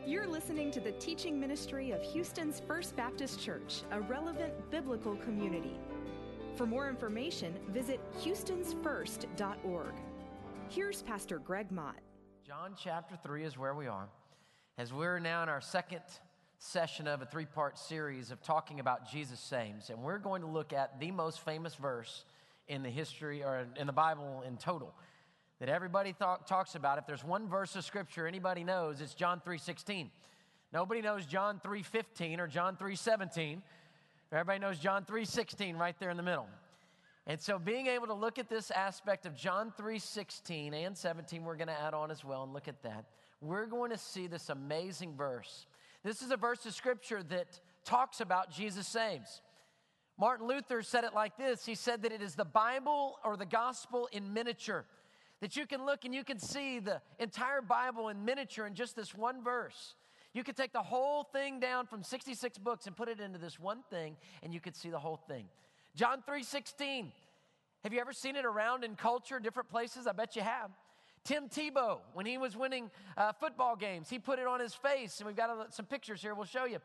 You're listening to the teaching ministry of Houston's First Baptist Church, a relevant biblical community. For more information, visit houstonsfirst.org. Here's Pastor Greg Mott. John chapter 3 is where we are, as we're now in our second session of a three-part series of talking about Jesus Saves. And we're going to look at the most famous verse in the history, or in the Bible in total, that everybody talks about. If there's one verse of Scripture anybody knows, it's John 3:16. Nobody knows John 3:15 or John 3:17. Everybody knows John 3:16 right there in the middle. And so being able to look at this aspect of John 3:16 and 17, we're going to add on as well and look at that. We're going to see this amazing verse. This is a verse of Scripture that talks about Jesus Saves. Martin Luther said it like this. He said that it is the Bible or the gospel in miniature. That you can look and you can see the entire Bible in miniature in just this one verse. You could take the whole thing down from 66 books and put it into this one thing, and you could see the whole thing. John 3:16. Have you ever seen it around in culture, different places? I bet you have. Tim Tebow, when he was winning football games, he put it on his face, and we've got some pictures here we'll show you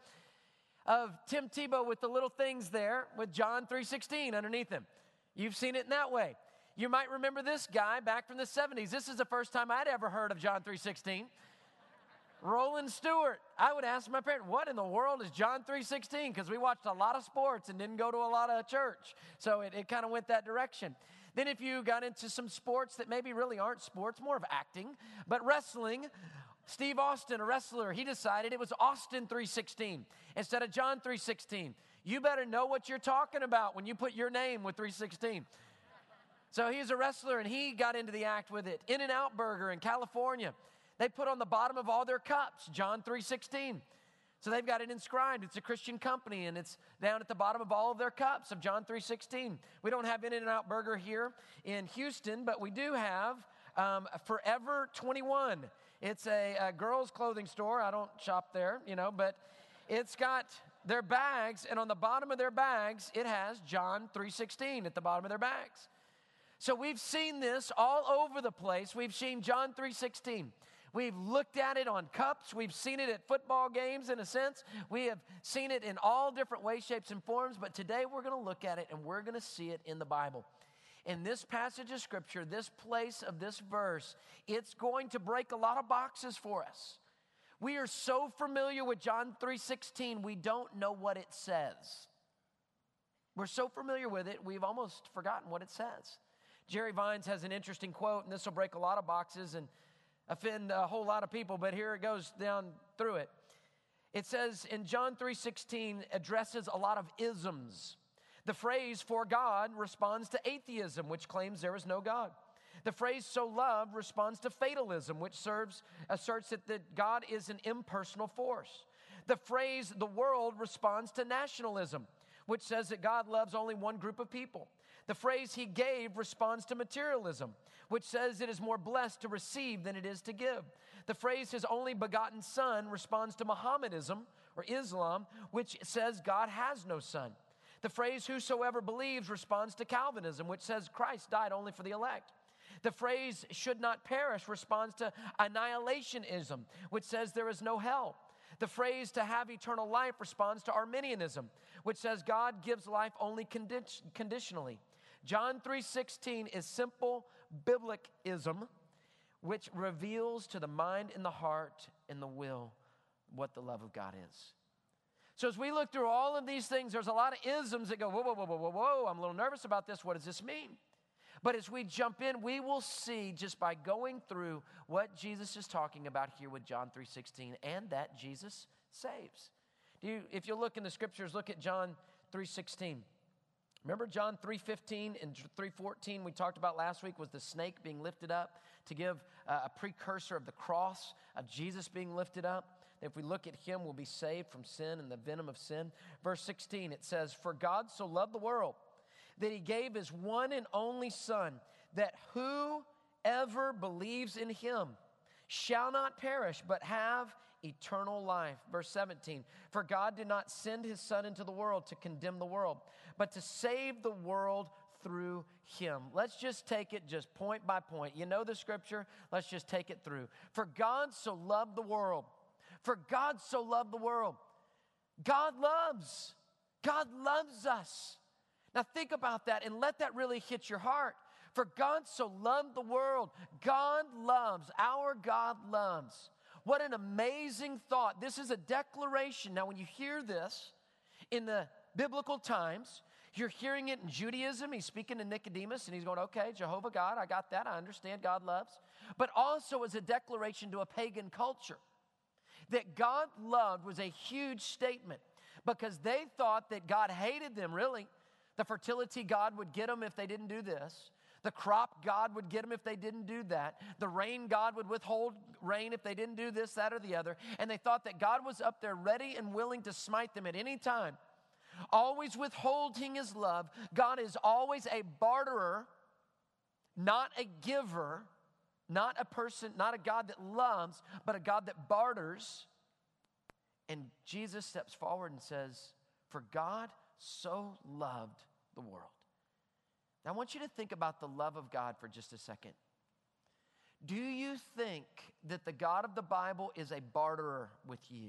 of Tim Tebow with the little things there with John 3:16 underneath him. You've seen it in that way. You might remember this guy back from the 70s. This is the first time I'd ever heard of John 3:16. Roland Stewart. I would ask my parents, what in the world is John 3:16? Because we watched a lot of sports and didn't go to a lot of church. So it kind of went that direction. Then if you got into some sports that maybe really aren't sports, more of acting, but wrestling, Steve Austin, a wrestler, he decided it was Austin 3:16 instead of John 3:16. You better know what you're talking about when you put your name with 3:16. So he's a wrestler, and he got into the act with it. In-N-Out Burger in California, they put on the bottom of all their cups, John 3:16. So they've got it inscribed. It's a Christian company, and it's down at the bottom of all of their cups of John 3:16. We don't have In-N-Out Burger here in Houston, but we do have Forever 21. It's a girls' clothing store. I don't shop there, but it's got their bags, and on the bottom of their bags, it has John 3:16 at the bottom of their bags. So we've seen this all over the place. We've seen John 3:16. We've looked at it on cups. We've seen it at football games in a sense. We have seen it in all different ways, shapes, and forms. But today we're going to look at it and we're going to see it in the Bible. In this passage of Scripture, this place of this verse, it's going to break a lot of boxes for us. We are so familiar with John 3:16, we don't know what it says. We're so familiar with it, we've almost forgotten what it says. Jerry Vines has an interesting quote, and this will break a lot of boxes and offend a whole lot of people, but here it goes down through it. It says in John 3:16 addresses a lot of isms. The phrase "for God" responds to atheism, which claims there is no God. The phrase "so love" responds to fatalism, which asserts that God is an impersonal force. The phrase "the world" responds to nationalism, which says that God loves only one group of people. The phrase "he gave" responds to materialism, which says it is more blessed to receive than it is to give. The phrase "his only begotten son" responds to Mohammedanism or Islam, which says God has no son. The phrase "whosoever believes" responds to Calvinism, which says Christ died only for the elect. The phrase "should not perish" responds to annihilationism, which says there is no hell. The phrase "to have eternal life" responds to Arminianism, which says God gives life only conditionally. John 3:16 is simple biblicism, which reveals to the mind and the heart and the will what the love of God is. So as we look through all of these things, there's a lot of isms that go, whoa, whoa, whoa, whoa, whoa, whoa, I'm a little nervous about this. What does this mean? But as we jump in, we will see just by going through what Jesus is talking about here with John 3:16 and that Jesus saves. If you look in the Scriptures, look at John 3:16. Remember John 3:15 and 3:14 we talked about last week was the snake being lifted up to give a precursor of the cross of Jesus being lifted up. That if we look at him, we'll be saved from sin and the venom of sin. Verse 16, it says, "For God so loved the world that he gave his one and only Son, that whoever believes in him shall not perish, but have eternal life." Verse 17, "For God did not send his Son into the world to condemn the world, but to save the world through him." Let's just take it just point by point. You know the Scripture. Let's just take it through. "For God so loved the world." For God so loved the world. God loves us. Now think about that and let that really hit your heart. For God so loved the world. God loves. Our God loves. What an amazing thought. This is a declaration. Now when you hear this in the biblical times, you're hearing it in Judaism. He's speaking to Nicodemus and he's going, okay, Jehovah God, I got that. I understand God loves. But also as a declaration to a pagan culture. That God loved was a huge statement because they thought that God hated them, really. The fertility God would get them if they didn't do this. The crop God would get them if they didn't do that. The rain God would withhold rain if they didn't do this, that, or the other. And they thought that God was up there ready and willing to smite them at any time. Always withholding his love. God is always a barterer, not a giver. Not a person, not a God that loves, but a God that barters. And Jesus steps forward and says, for God so loved the world. Now I want you to think about the love of God for just a second. Do you think that the God of the Bible is a barterer with you?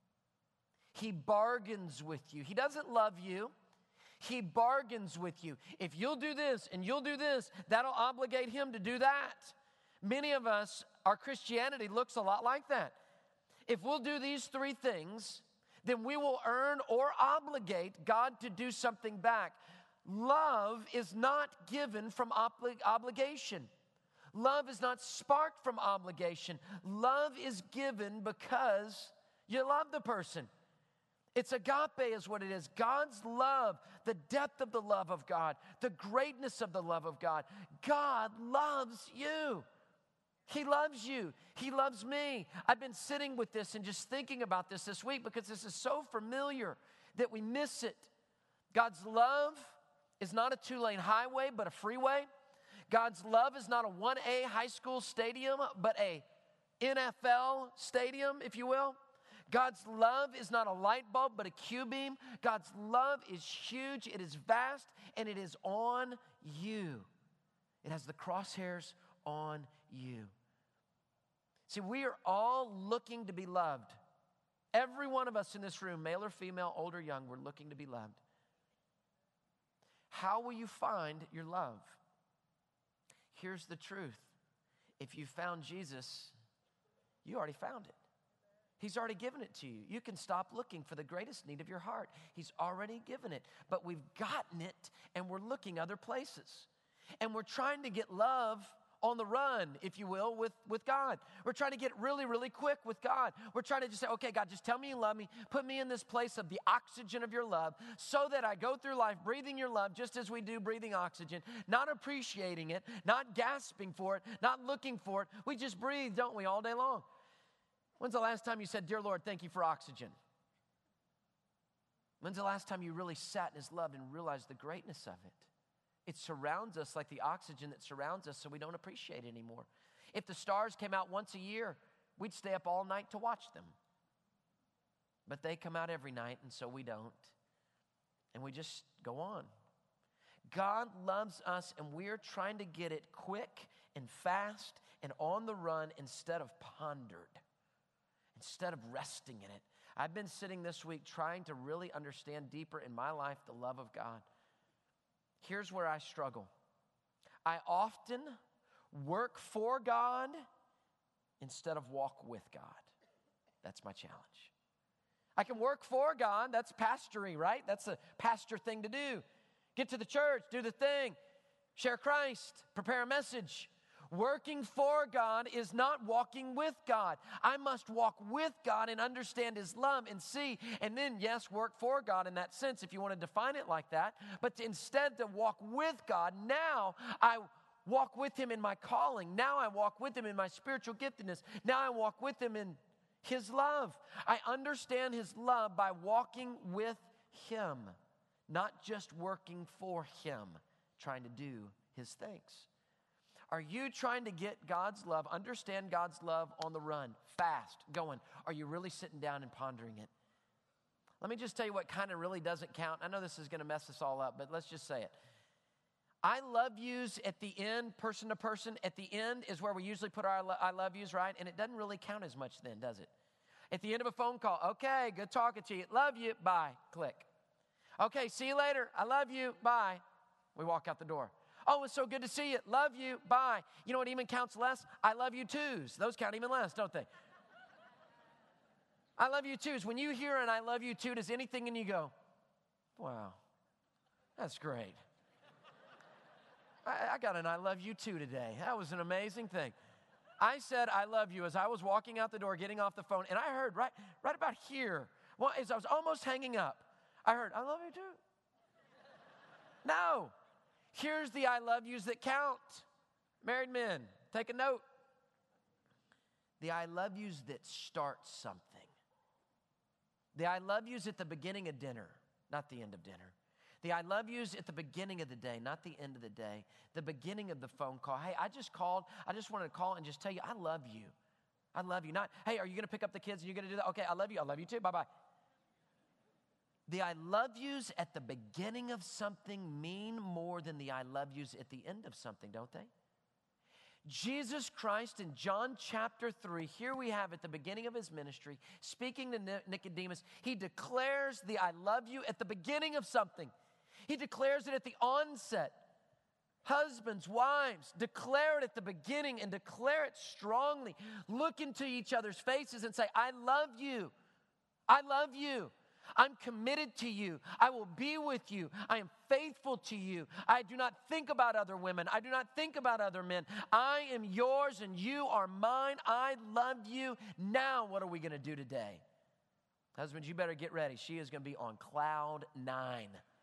He bargains with you. He doesn't love you. He bargains with you. If you'll do this and you'll do this, that'll obligate him to do that. Many of us, our Christianity looks a lot like that. If we'll do these three things, then we will earn or obligate God to do something back. Love is not given from obligation. Love is not sparked from obligation. Love is given because you love the person. It's agape is what it is. God's love, the depth of the love of God, the greatness of the love of God. God loves you. He loves you. He loves me. I've been sitting with this and just thinking about this week because this is so familiar that we miss it. God's love is not a 2-lane highway, but a freeway. God's love is not a 1A high school stadium, but a NFL stadium, if you will. God's love is not a light bulb, but a Q-beam. God's love is huge, it is vast, and it is on you. It has the crosshairs on you. See, we are all looking to be loved. Every one of us in this room, male or female, old or young, we're looking to be loved. How will you find your love? Here's the truth. If you found Jesus, you already found it. He's already given it to you. You can stop looking for the greatest need of your heart. He's already given it. But we've gotten it, and we're looking other places. And we're trying to get love on the run, if you will, with God. We're trying to get really, really quick with God. We're trying to just say, okay, God, just tell me you love me. Put me in this place of the oxygen of your love so that I go through life breathing your love just as we do breathing oxygen, not appreciating it, not gasping for it, not looking for it. We just breathe, don't we, all day long? When's the last time you said, dear Lord, thank you for oxygen? When's the last time you really sat in his love and realized the greatness of it? It surrounds us like the oxygen that surrounds us, so we don't appreciate it anymore. If the stars came out once a year, we'd stay up all night to watch them. But they come out every night, and so we don't. And we just go on. God loves us, and we're trying to get it quick and fast and on the run instead of pondered, instead of resting in it. I've been sitting this week trying to really understand deeper in my life the love of God. Here's where I struggle. I often work for God instead of walk with God. That's my challenge. I can work for God. That's pastoring, right? That's a pastor thing to do. Get to the church, do the thing, share Christ, prepare a message. Working for God is not walking with God. I must walk with God and understand his love and see, and then, yes, work for God in that sense if you want to define it like that. But instead to walk with God, now I walk with him in my calling. Now I walk with him in my spiritual giftedness. Now I walk with him in his love. I understand his love by walking with him, not just working for him, trying to do his things. Are you trying to get God's love, understand God's love on the run, fast, going? Are you really sitting down and pondering it? Let me just tell you what kind of really doesn't count. I know this is going to mess us all up, but let's just say it. I love yous at the end, person to person, at the end is where we usually put our I love yous, right? And it doesn't really count as much then, does it? At the end of a phone call, okay, good talking to you. Love you. Bye. Click. Okay, see you later. I love you. Bye. We walk out the door. Oh, it's so good to see you. Love you. Bye. You know what even counts less? I love you twos. Those count even less, don't they? I love you twos. When you hear an I love you too, does anything in you go, wow, that's great. I got an I love you too today. That was an amazing thing. I said I love you as I was walking out the door, getting off the phone, and I heard right about here, well, as I was almost hanging up, I heard, I love you too. No. Here's the I love yous that count. Married men, take a note. The I love yous that start something. The I love yous at the beginning of dinner, not the end of dinner. The I love yous at the beginning of the day, not the end of the day. The beginning of the phone call. Hey, I just called. I just wanted to call and just tell you I love you. I love you. Not, hey, are you going to pick up the kids and you're going to do that? Okay, I love you. I love you too. Bye-bye. The I love yous at the beginning of something mean more than the I love yous at the end of something, don't they? Jesus Christ in John chapter 3, here we have at the beginning of his ministry, speaking to Nicodemus, he declares the I love you at the beginning of something. He declares it at the onset. Husbands, wives, declare it at the beginning and declare it strongly. Look into each other's faces and say, I love you. I love you. I'm committed to you. I will be with you. I am faithful to you. I do not think about other women. I do not think about other men. I am yours and you are mine. I love you. Now what are we going to do today? Husbands, you better get ready. She is going to be on cloud 9.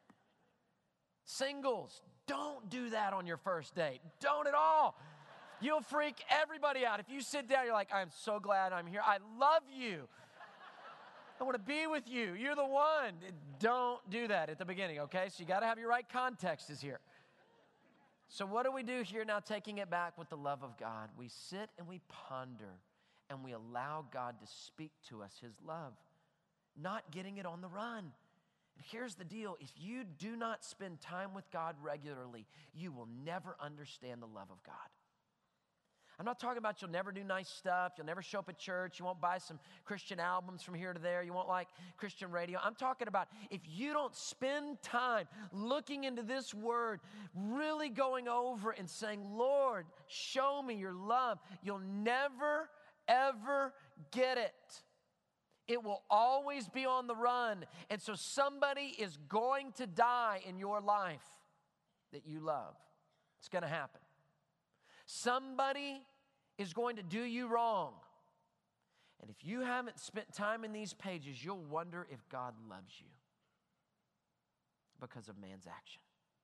Singles, don't do that on your first date. Don't at all. You'll freak everybody out. If you sit down, you're like, I'm so glad I'm here. I love you. I want to be with you. You're the one. Don't do that at the beginning, okay? So you got to have your right context is here. So what do we do here now, taking it back with the love of God? We sit and we ponder and we allow God to speak to us his love, not getting it on the run. And here's the deal. If you do not spend time with God regularly, you will never understand the love of God. I'm not talking about you'll never do nice stuff. You'll never show up at church. You won't buy some Christian albums from here to there. You won't like Christian radio. I'm talking about if you don't spend time looking into this word, really going over and saying, Lord, show me your love, you'll never, ever get it. It will always be on the run. And so somebody is going to die in your life that you love. It's going to happen. Somebody is going to do you wrong. And if you haven't spent time in these pages, you'll wonder if God loves you because of man's action.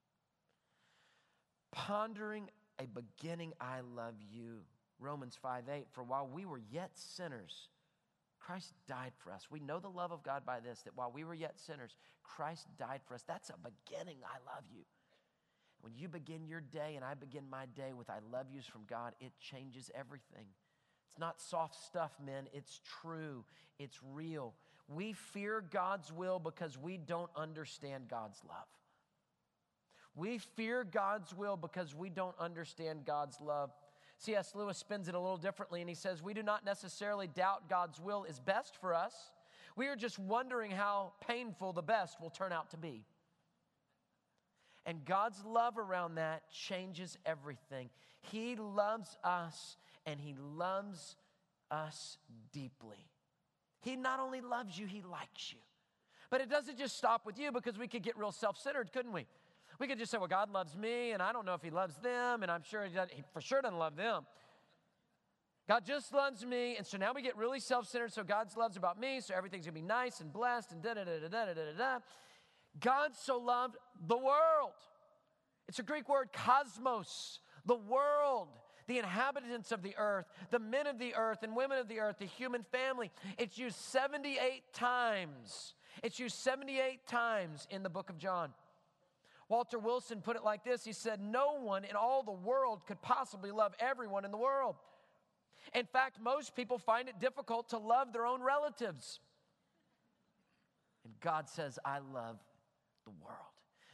Pondering a beginning, I love you. Romans 5:8, for while we were yet sinners, Christ died for us. We know the love of God by this, that while we were yet sinners, Christ died for us. That's a beginning, I love you. When you begin your day and I begin my day with I love yous from God, it changes everything. It's not soft stuff, men. It's true. It's real. We fear God's will because we don't understand God's love. We fear God's will because we don't understand God's love. C.S. Lewis spins it a little differently, and he says, we do not necessarily doubt God's will is best for us. We are just wondering how painful the best will turn out to be. And God's love around that changes everything. He loves us, and he loves us deeply. He not only loves you, he likes you. But it doesn't just stop with you, because we could get real self-centered, couldn't we? We could just say, well, God loves me, and I don't know if he loves them, and I'm sure he for sure doesn't love them. God just loves me, and so now we get really self-centered, so God's love's about me, so everything's going to be nice and blessed, and da-da-da-da-da-da-da-da. God so loved the world. It's a Greek word, cosmos, the world, the inhabitants of the earth, the men of the earth and women of the earth, the human family. It's used 78 times. It's used 78 times in the book of John. Walter Wilson put it like this. He said, no one in all the world could possibly love everyone in the world. In fact, most people find it difficult to love their own relatives. And God says, I love the world.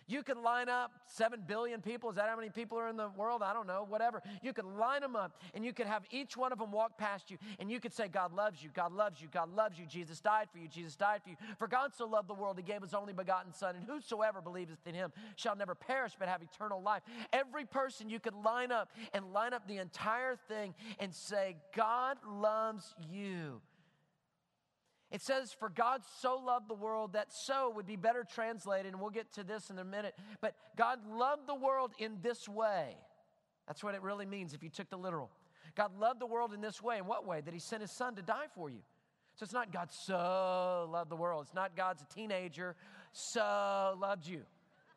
You could line up 7 billion people. Is that how many people are in the world? I don't know, whatever. You could line them up, and you could have each one of them walk past you, and you could say, God loves you, God loves you, God loves you. Jesus died for you, Jesus died for you. For God so loved the world, he gave his only begotten Son, and whosoever believeth in him shall never perish but have eternal life. Every person you could line up the entire thing and say, God loves you. It says, for God so loved the world, that so would be better translated, and we'll get to this in a minute, but God loved the world in this way. That's what it really means if you took the literal. God loved the world in this way. In what way? That he sent his Son to die for you. So it's not God so loved the world. It's not God's a teenager, so loved you.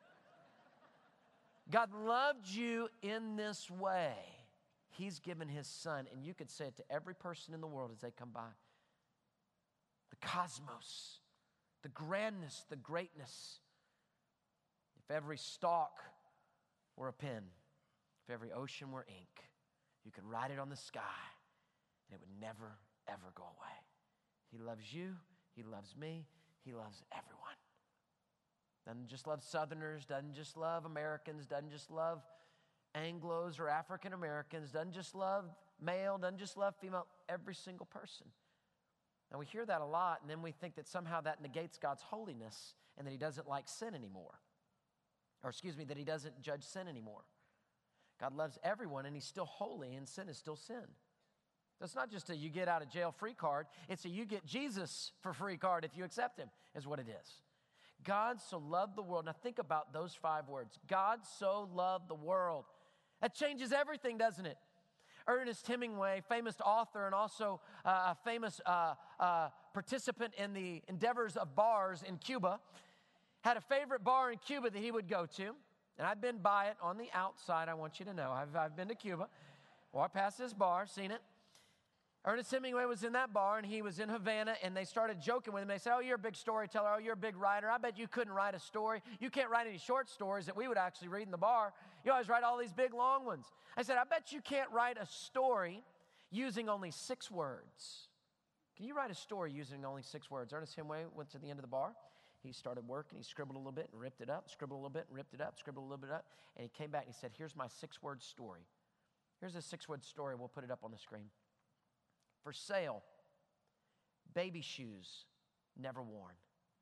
God loved you in this way. He's given his Son, and you could say it to every person in the world as they come by. The cosmos, the grandness, the greatness. If every stalk were a pen, if every ocean were ink, you could write it on the sky, and it would never, ever go away. He loves you. He loves me. He loves everyone. Doesn't just love Southerners, doesn't just love Americans, doesn't just love Anglos or African Americans, doesn't just love male, doesn't just love female, every single person. Now we hear that a lot, and then we think that somehow that negates God's holiness and that he doesn't like sin anymore. Or that he doesn't judge sin anymore. God loves everyone, and he's still holy, and sin is still sin. It's not just a you get out of jail free card, it's a you get Jesus for free card if you accept him, is what it is. God so loved the world. Now think about those 5 words. God so loved the world. That changes everything, doesn't it? Ernest Hemingway, famous author and also a famous participant in the endeavors of bars in Cuba, had a favorite bar in Cuba that he would go to. And I've been by it on the outside, I want you to know. I've been to Cuba. Walked past this bar, seen it. Ernest Hemingway was in that bar, and he was in Havana, and they started joking with him. They said, oh, you're a big storyteller. Oh, you're a big writer. I bet you couldn't write a story. You can't write any short stories that we would actually read in the bar. You always write all these big, long ones. I said, I bet you can't write a story using only 6 words. Can you write a story using only 6 words? Ernest Hemingway went to the end of the bar. He started working. He scribbled a little bit and ripped it up, scribbled a little bit and ripped it up, scribbled a little bit up, and he came back and he said, here's my 6-word story. Here's a 6-word story. We'll put it up on the screen. For sale, baby shoes never worn.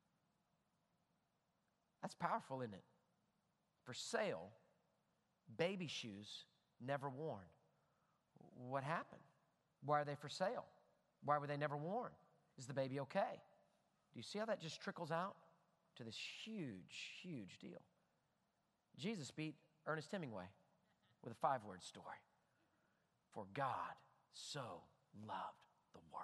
That's powerful, isn't it? For sale, baby shoes never worn. What happened? Why are they for sale? Why were they never worn? Is the baby okay? Do you see how that just trickles out to this huge, huge deal? Jesus beat Ernest Hemingway with a 5-word story. For God so loved the world.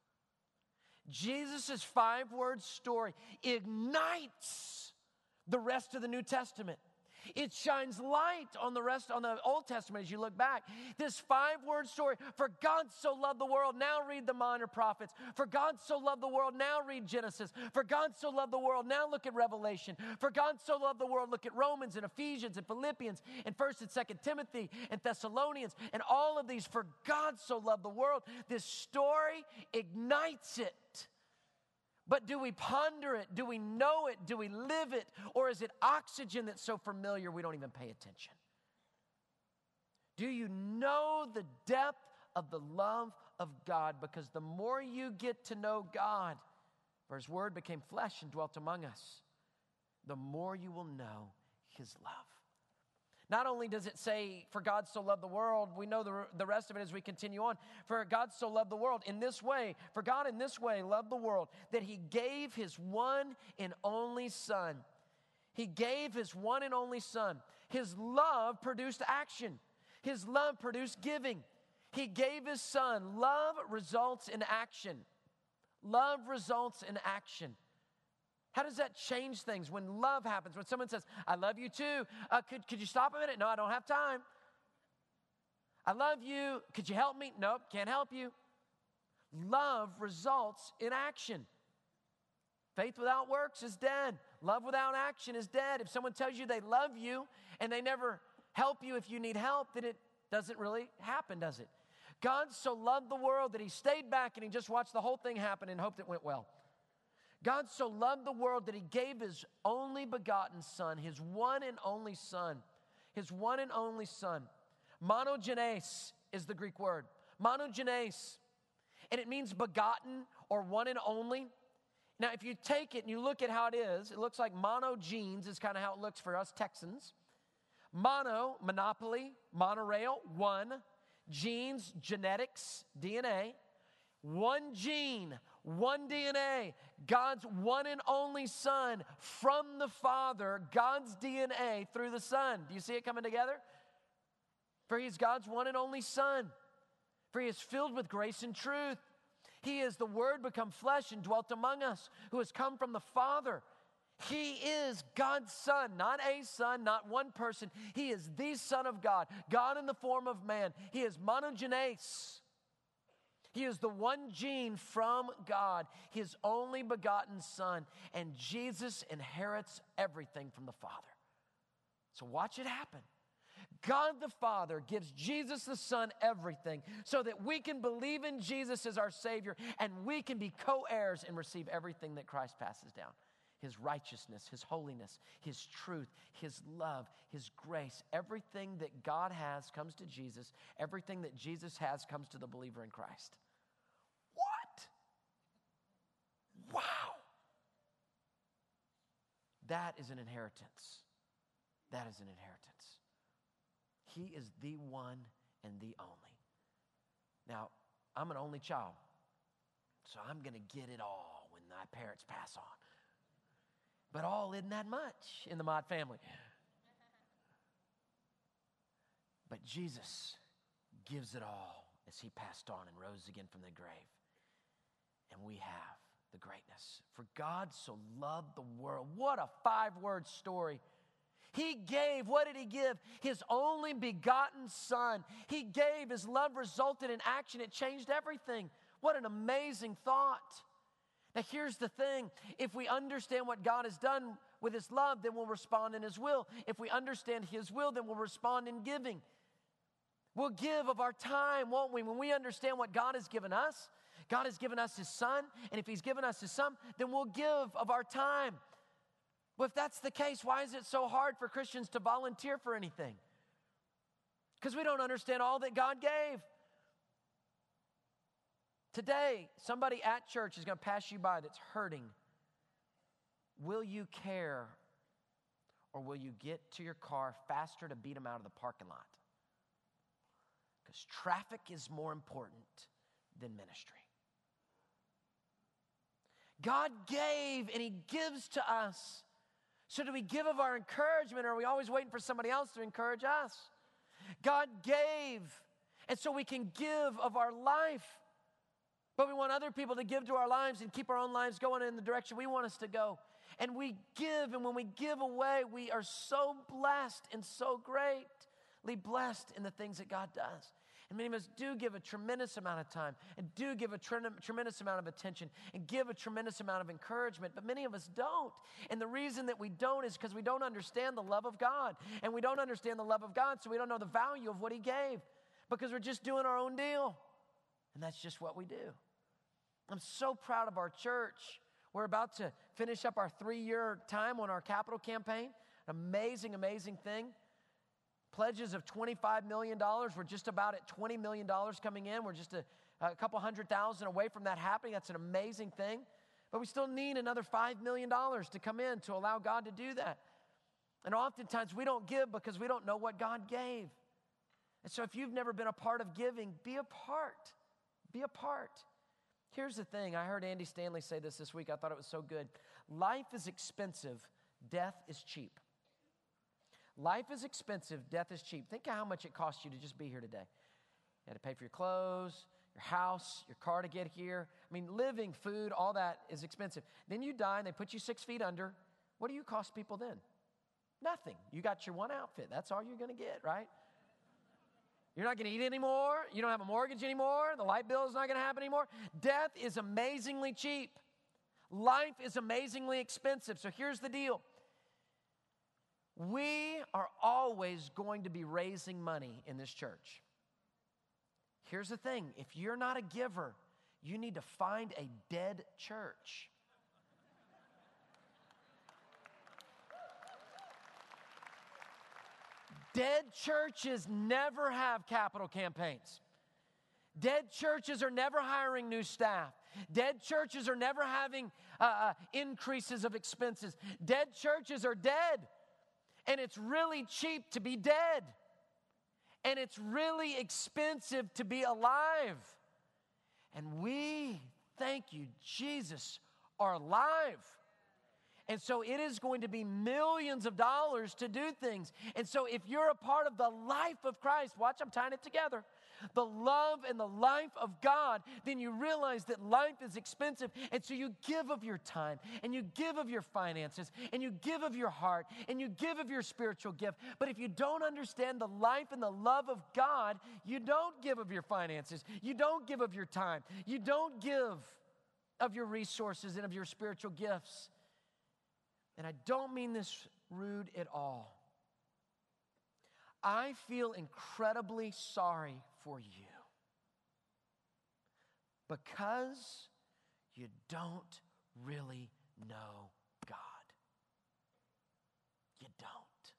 Jesus' 5-word story ignites the rest of the New Testament. It shines light on the rest, on the Old Testament as you look back. This 5-word story, for God so loved the world, now read the minor prophets. For God so loved the world, now read Genesis. For God so loved the world, now look at Revelation. For God so loved the world, look at Romans and Ephesians and Philippians and 1st and 2nd Timothy and Thessalonians and all of these. For God so loved the world. This story ignites it. But do we ponder it? Do we know it? Do we live it? Or is it oxygen that's so familiar we don't even pay attention? Do you know the depth of the love of God? Because the more you get to know God, for his word became flesh and dwelt among us, the more you will know his love. Not only does it say, for God so loved the world, we know the rest of it as we continue on. For God so loved the world in this way, for God in this way loved the world, that he gave his one and only Son. He gave his one and only Son. His love produced action. His love produced giving. He gave his Son. Love results in action. Love results in action. How does that change things when love happens? When someone says, I love you too. Could you stop a minute? No, I don't have time. I love you. Could you help me? Nope, can't help you. Love results in action. Faith without works is dead. Love without action is dead. If someone tells you they love you and they never help you if you need help, then it doesn't really happen, does it? God so loved the world that he stayed back and he just watched the whole thing happen and hoped it went well. God so loved the world that he gave his only begotten Son, his one and only Son. His one and only Son. Monogenes is the Greek word. Monogenes. And it means begotten or one and only. Now, if you take it and you look at how it is, it looks like monogenes is kind of how it looks for us Texans. Mono, monopoly, monorail, one. Genes, genetics, DNA. One gene, one DNA. God's one and only Son from the Father, God's DNA through the Son. Do you see it coming together? For he is God's one and only Son. For he is filled with grace and truth. He is the Word become flesh and dwelt among us, who has come from the Father. He is God's Son, not a son, not one person. He is the Son of God, God in the form of man. He is monogenes. He is the one gene from God, his only begotten Son. And Jesus inherits everything from the Father. So watch it happen. God the Father gives Jesus the Son everything so that we can believe in Jesus as our Savior and we can be co-heirs and receive everything that Christ passes down. His righteousness, his holiness, his truth, his love, his grace. Everything that God has comes to Jesus. Everything that Jesus has comes to the believer in Christ. What? Wow. That is an inheritance. That is an inheritance. He is the one and the only. Now, I'm an only child, so I'm going to get it all when my parents pass on. But all isn't that much in the Mott family. But Jesus gives it all as he passed on and rose again from the grave. And we have the greatness. For God so loved the world. What a 5-word story. He gave, what did he give? His only begotten Son. He gave, his love resulted in action. It changed everything. What an amazing thought. Now here's the thing. If we understand what God has done with his love, then we'll respond in his will. If we understand his will, then we'll respond in giving. We'll give of our time, won't we? When we understand what God has given us, God has given us his Son. And if he's given us his Son, then we'll give of our time. Well, if that's the case, why is it so hard for Christians to volunteer for anything? Because we don't understand all that God gave. Today, somebody at church is going to pass you by that's hurting. Will you care, or will you get to your car faster to beat them out of the parking lot? Because traffic is more important than ministry. God gave, and he gives to us. So do we give of our encouragement, or are we always waiting for somebody else to encourage us? God gave, and so we can give of our life. But we want other people to give to our lives and keep our own lives going in the direction we want us to go. And we give, and when we give away, we are so blessed and so greatly blessed in the things that God does. And many of us do give a tremendous amount of time and do give a tremendous amount of attention and give a tremendous amount of encouragement, but many of us don't. And the reason that we don't is because we don't understand the love of God. And we don't understand the love of God, so we don't know the value of what he gave because we're just doing our own deal. And that's just what we do. I'm so proud of our church. We're about to finish up our 3-year time on our capital campaign. An amazing, amazing thing. Pledges of $25 million. We're just about at $20 million coming in. We're just a couple $100,000 away from that happening. That's an amazing thing. But we still need another $5 million to come in to allow God to do that. And oftentimes we don't give because we don't know what God gave. And so if you've never been a part of giving, be a part. Be a part. Here's the thing. I heard Andy Stanley say this week. I thought it was so good. Life is expensive. Death is cheap. Life is expensive. Death is cheap. Think of how much it costs you to just be here today. You had to pay for your clothes, your house, your car to get here. I mean, living, food, all that is expensive. Then you die and they put you 6 feet under. What do you cost people then? Nothing. You got your one outfit. That's all you're going to get, right? You're not going to eat anymore. You don't have a mortgage anymore. The light bill is not going to happen anymore. Death is amazingly cheap. Life is amazingly expensive. So here's the deal. We are always going to be raising money in this church. Here's the thing. If you're not a giver, you need to find a dead church. Dead churches never have capital campaigns. Dead churches are never hiring new staff. Dead churches are never having increases of expenses. Dead churches are dead. And it's really cheap to be dead. And it's really expensive to be alive. And we, thank you, Jesus, are alive. And so it is going to be millions of dollars to do things. And so if you're a part of the life of Christ, watch, I'm tying it together, the love and the life of God, then you realize that life is expensive. And so you give of your time, and you give of your finances, and you give of your heart, and you give of your spiritual gift. But if you don't understand the life and the love of God, you don't give of your finances. You don't give of your time. You don't give of your resources and of your spiritual gifts. And I don't mean this rude at all. I feel incredibly sorry for you because you don't really know God. You don't.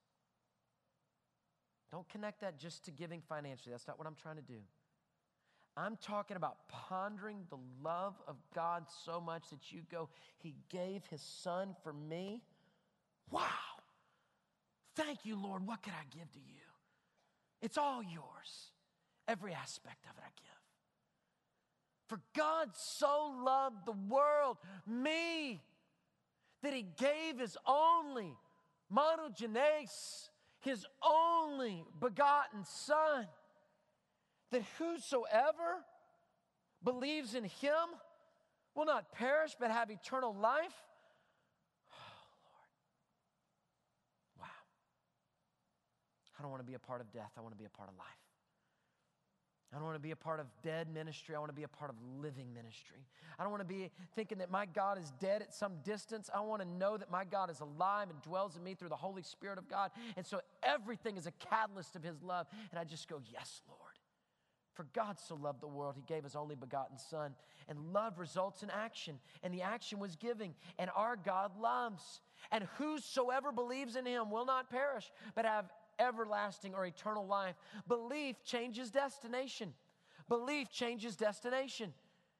Don't connect that just to giving financially. That's not what I'm trying to do. I'm talking about pondering the love of God so much that you go, He gave His Son for me. Wow. Thank you, Lord. What can I give to you? It's all yours. Every aspect of it I give. For God so loved the world, me, that He gave His only monogenes, His only begotten Son, that whosoever believes in Him will not perish but have eternal life. I don't want to be a part of death. I want to be a part of life. I don't want to be a part of dead ministry. I want to be a part of living ministry. I don't want to be thinking that my God is dead at some distance. I want to know that my God is alive and dwells in me through the Holy Spirit of God. And so everything is a catalyst of His love. And I just go, yes, Lord. For God so loved the world, He gave His only begotten Son. And love results in action. And the action was giving. And our God loves. And whosoever believes in Him will not perish, but have everlasting or eternal life. Belief changes destination. Belief changes destination.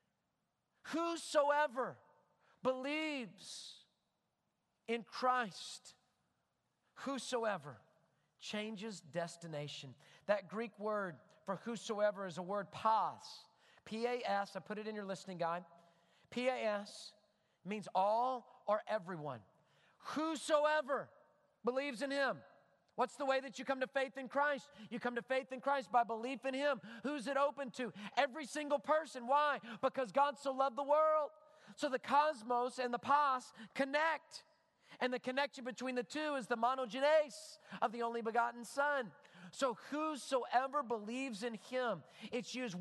Whosoever believes in Christ, whosoever changes destination. That Greek word for whosoever is a word pas. P-A-S, I put it in your listening guide. P-A-S means all or everyone. Whosoever believes in Him. What's the way that you come to faith in Christ? You come to faith in Christ by belief in Him. Who's it open to? Every single person. Why? Because God so loved the world. So the cosmos and the pas connect. And the connection between the two is the monogenes of the only begotten Son. So whosoever believes in Him, it's used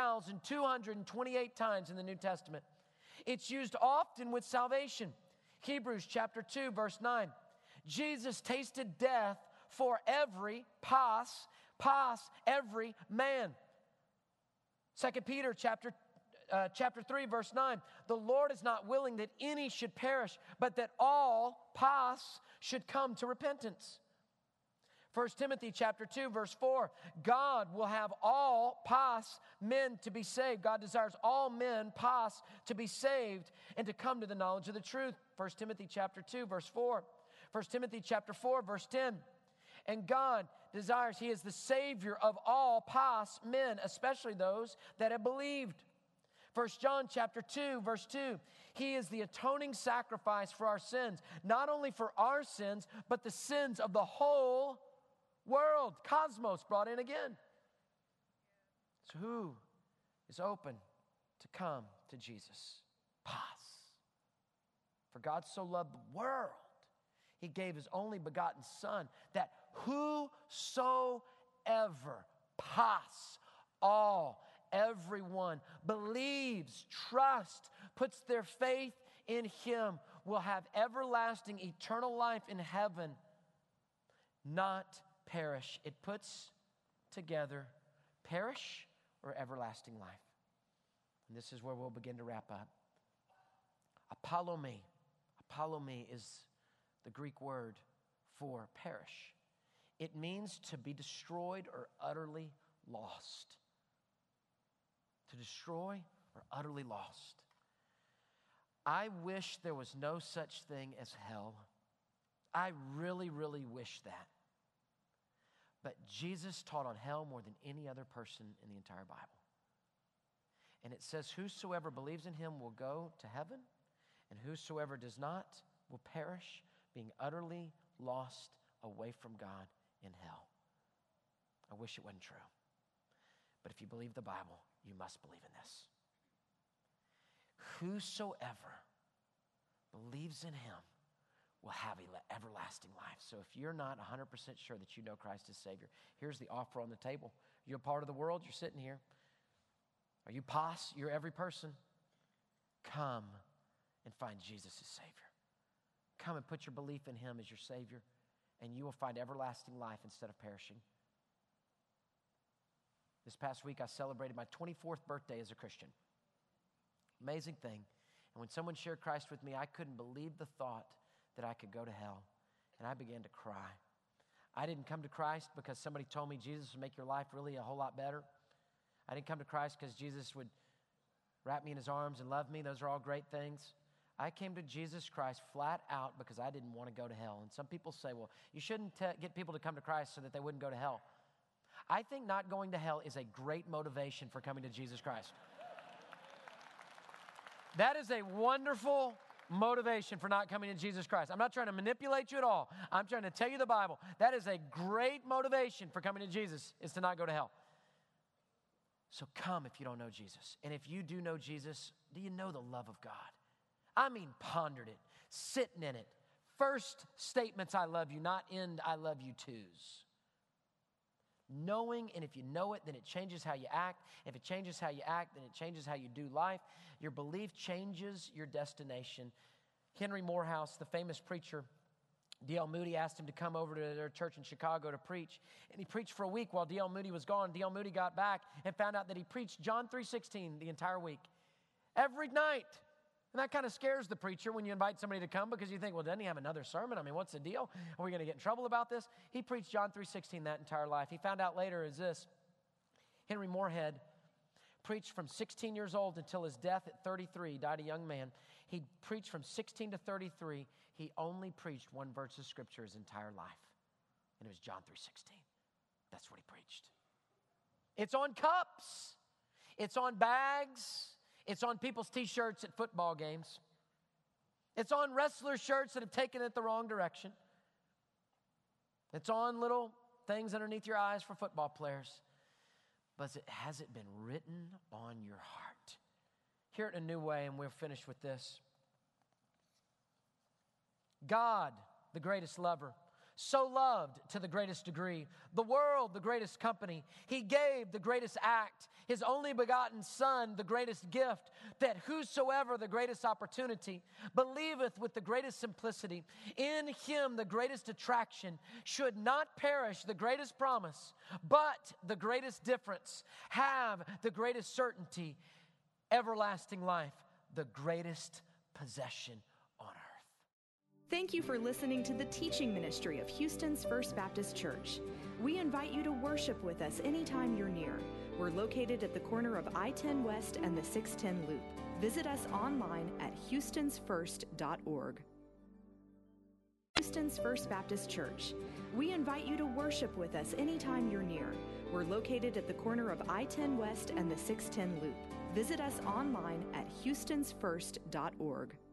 1,228 times in the New Testament. It's used often with salvation. Hebrews chapter 2, verse 9. Jesus tasted death for every pas, every man. 2 Peter chapter 3, verse 9. The Lord is not willing that any should perish, but that all pas should come to repentance. 1 Timothy chapter 2, verse 4. God will have all pas men to be saved. God desires all men pas to be saved and to come to the knowledge of the truth. 1 Timothy chapter 2, verse 4. 1 Timothy chapter 4, verse 10. And God desires, He is the Savior of all pas men, especially those that have believed. 1 John chapter 2, verse 2. He is the atoning sacrifice for our sins, not only for our sins, but the sins of the whole world. Cosmos brought in again. So who is open to come to Jesus? Pas. For God so loved the world, He gave His only begotten Son, that whosoever, pas, all, everyone, believes, trusts, puts their faith in Him, will have everlasting, eternal life in heaven, not perish. It puts together perish or everlasting life. And this is where we'll begin to wrap up. Apollo me is the Greek word for perish. It means to be destroyed or utterly lost. To destroy or utterly lost. I wish there was no such thing as hell. I really, really wish that. But Jesus taught on hell more than any other person in the entire Bible. And it says, whosoever believes in him will go to heaven, and whosoever does not will perish, being utterly lost away from God in hell. I wish it wasn't true. But if you believe the Bible, you must believe in this. Whosoever believes in him will have everlasting life. So if you're not 100% sure that you know Christ as Savior, here's the offer on the table. You're a part of the world, you're sitting here. Are you pos? You're every person. Come and find Jesus as Savior. Come and put your belief in him as your Savior, and you will find everlasting life instead of perishing. This past week, I celebrated my 24th birthday as a Christian. Amazing thing. And when someone shared Christ with me, I couldn't believe the thought that I could go to hell. And I began to cry. I didn't come to Christ because somebody told me Jesus would make your life really a whole lot better. I didn't come to Christ because Jesus would wrap me in his arms and love me. Those are all great things. I came to Jesus Christ flat out because I didn't want to go to hell. And some people say, well, you shouldn't get people to come to Christ so that they wouldn't go to hell. I think not going to hell is a great motivation for coming to Jesus Christ. That is a wonderful motivation for not coming to Jesus Christ. I'm not trying to manipulate you at all. I'm trying to tell you the Bible. That is a great motivation for coming to Jesus, is to not go to hell. So come if you don't know Jesus. And if you do know Jesus, do you know the love of God? I mean, pondered it, sitting in it. First statements, I love you, not end, I love you twos. Knowing, and if you know it, then it changes how you act. If it changes how you act, then it changes how you do life. Your belief changes your destination. Henry Morehouse, the famous preacher, D.L. Moody asked him to come over to their church in Chicago to preach. And he preached for a week while D.L. Moody was gone. D.L. Moody got back and found out that he preached John 3:16 the entire week. Every night. And that kind of scares the preacher when you invite somebody to come, because you think, well, doesn't he have another sermon? I mean, what's the deal? Are we going to get in trouble about this? He preached John 3:16 that entire life. He found out later is this: Henry Moorhead preached from 16 years old until his death at 33, died a young man. He preached from 16 to 33. He only preached one verse of Scripture his entire life, and it was John 3:16. That's what he preached. It's on cups. It's on bags. It's on people's T-shirts at football games. It's on wrestler shirts that have taken it the wrong direction. It's on little things underneath your eyes for football players. But has it been written on your heart? Hear it in a new way, and we'll finish with this. God, the greatest lover, so loved to the greatest degree, the world the greatest company. He gave the greatest act, his only begotten Son, the greatest gift, that whosoever, the greatest opportunity, believeth with the greatest simplicity, in him the greatest attraction, should not perish, the greatest promise, but the greatest difference, have the greatest certainty, everlasting life, the greatest possession on earth. Thank you for listening to the teaching ministry of Houston's First Baptist Church. We invite you to worship with us anytime you're near. We're located at the corner of I-10 West and the 610 Loop. Visit us online at houstonsfirst.org. Houston's First Baptist Church. We invite you to worship with us anytime you're near. We're located at the corner of I-10 West and the 610 Loop. Visit us online at houstonsfirst.org.